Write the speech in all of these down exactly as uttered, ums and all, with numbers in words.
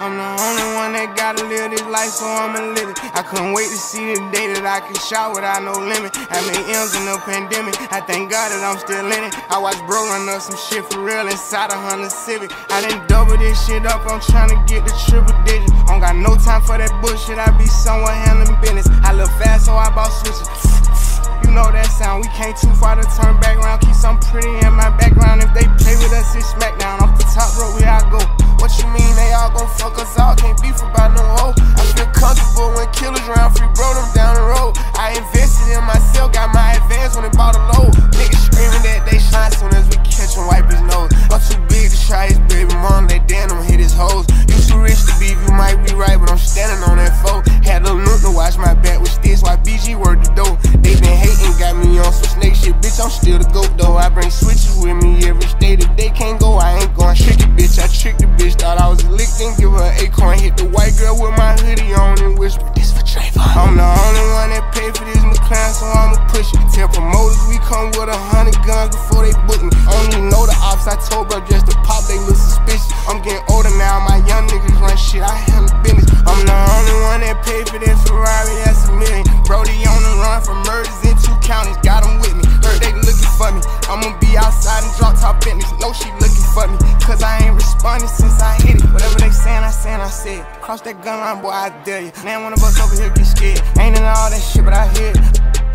I'm the only one that gotta live this life, so I'ma live it. I couldn't wait to see the day that I can shop without no limit. I made M's in the pandemic, I thank God that I'm still in it. I watched bro run up some shit for real inside a Honda Civic. I done double this shit up, I'm tryna get the triple digit. I don't got no time for that bullshit, I be somewhere handling business. I look fast, so I bought switches. You know that sound, we came too far to turn back around. Keep something pretty in my background. If they play with us, it's smackdown. Off the top rope, where I go. What you mean they all gon' fuck us all? Can't beef about no hoe. I feel comfortable when killers round, free bro them down the road. I invested in myself, got my advance when they bought a load. Niggas screaming that they shine soon as we catch him, wipe his nose. I'm too big to try his baby mom, they damn them hit his hoes. You too rich to beef, you might be right, but I'm standing on that foe. Had a look to watch my back with sticks, why B G word the dough. They been hating, got me on some snake shit, bitch, I'm still the goat though. I bring switches with me every state, if they can't go, I ain't going. Trick it, bitch, I tricked the bitch, thought I was a lick, then give her an acorn. Hit the white girl with my hoodie on and whisper, this for Trayvon. I'm the only one that paid for this McLaren, so I'ma push it. Tell promoters we come with a hundred guns before they book me. I don't even know the ops, I told bro just to pop, they look suspicious. I'm getting older now, my young niggas run shit, I handle business. I'm the only one that paid for this Ferrari, that's a million. Brody on the run from murders in two counties, got them with me. Heard they looking for me, I'ma be outside and drop top fitness. Know she looking for me, cause I ain't responding since I hit it. Whatever they saying, I saying, I said. Cross that gun line, boy, I dare you. Man, one of us over here get scared. Ain't in all that shit, but I hear it.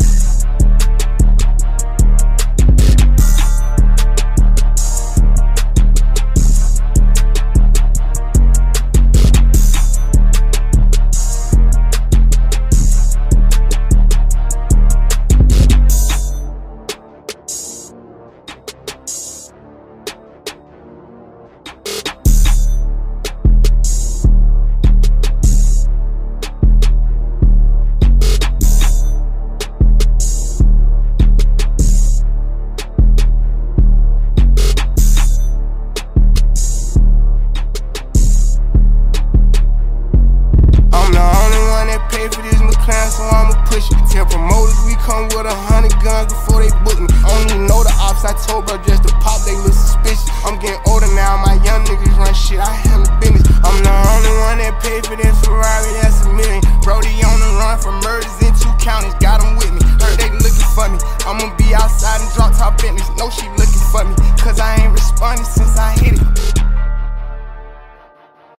So I'ma push it. Tell promoters we come with a hundred guns before they book me. I don't even know the ops, I told bro just to pop, they look suspicious. I'm getting older now, my young niggas run shit, I handle business. I'm the only one that paid for this Ferrari, that's a million. Brody on the run from murders in two counties, got